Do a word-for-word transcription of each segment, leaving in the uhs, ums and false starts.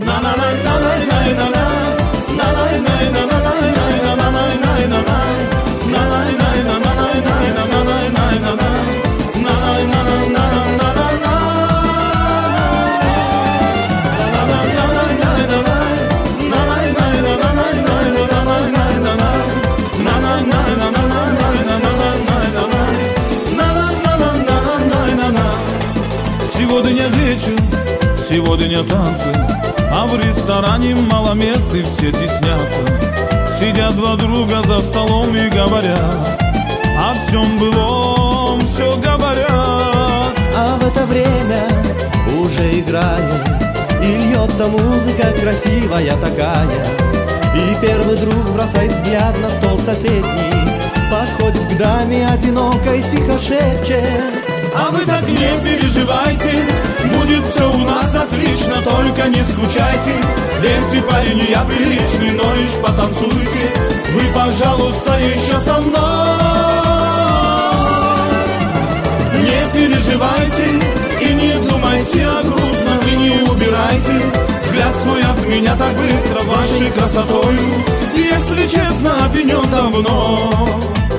Сегодня вечер, сегодня танцы, а в ресторане мало мест и все теснятся. Сидят два друга за столом и говорят о всем былом, все говорят. А в это время уже играет и льется музыка красивая такая. И первый друг бросает взгляд на стол соседний, подходит к даме одинокой, тихо шепчет: а вы так не переживайте, будет все у нас отлично, только не скучайте. Верьте, парень, я приличный, но лишь потанцуйте. Вы, пожалуйста, еще со мной. Не переживайте и не думайте о грустном, и не убирайте взгляд свой от меня так быстро вашей красотою. Если честно, опьянен давно.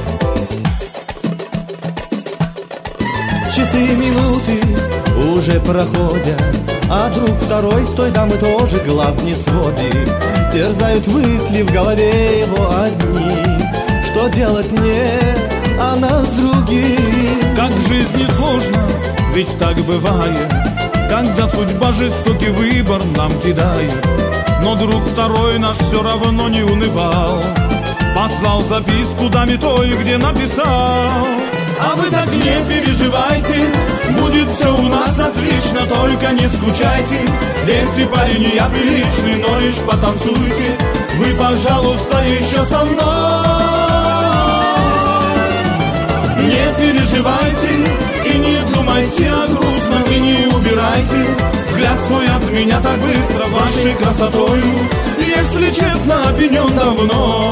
Часы и минуты уже проходят, а друг второй с той дамы тоже глаз не сводит. Терзают мысли в голове его одни: что делать мне, а нас другим? Как в жизни сложно, ведь так бывает, когда судьба жестокий выбор нам кидает. Но друг второй наш все равно не унывал, послал записку даме той, где написал: а вы так не переживайте, будет все у нас отлично, только не скучайте. Верьте, парень, я приличный, но лишь потанцуйте. Вы, пожалуйста, еще со мной. Не переживайте и не думайте о грустном, и не убирайте взгляд свой от меня так быстро вашей красотою. Если честно, опьянен давно.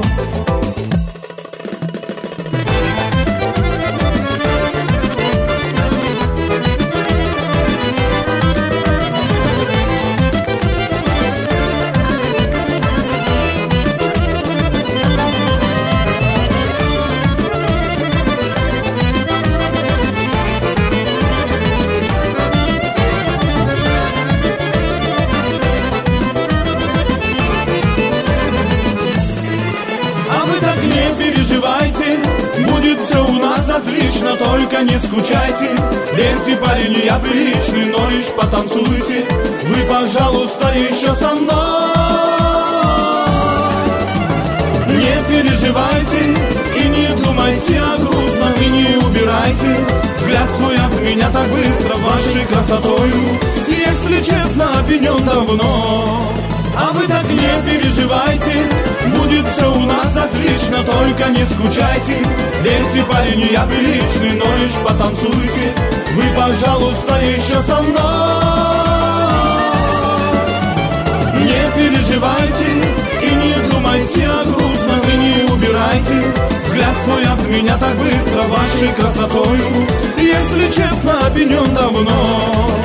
Будет все у нас отлично, только не скучайте. Верьте, парень, я приличный, но лишь потанцуйте. Вы, пожалуйста, еще со мной. Не переживайте и не думайте о грустном, и не убирайте взгляд свой от меня так быстро вашей красотою. Если честно, опьянен давно. А вы так не переживайте, будет все у нас отлично, только не скучайте. Верьте, парень, я приличный, но лишь потанцуйте. Вы, пожалуйста, еще со мной. Не переживайте и не думайте о грустном, и не убирайте взгляд свой от меня так быстро вашей красотою. Если честно, опьянен давно.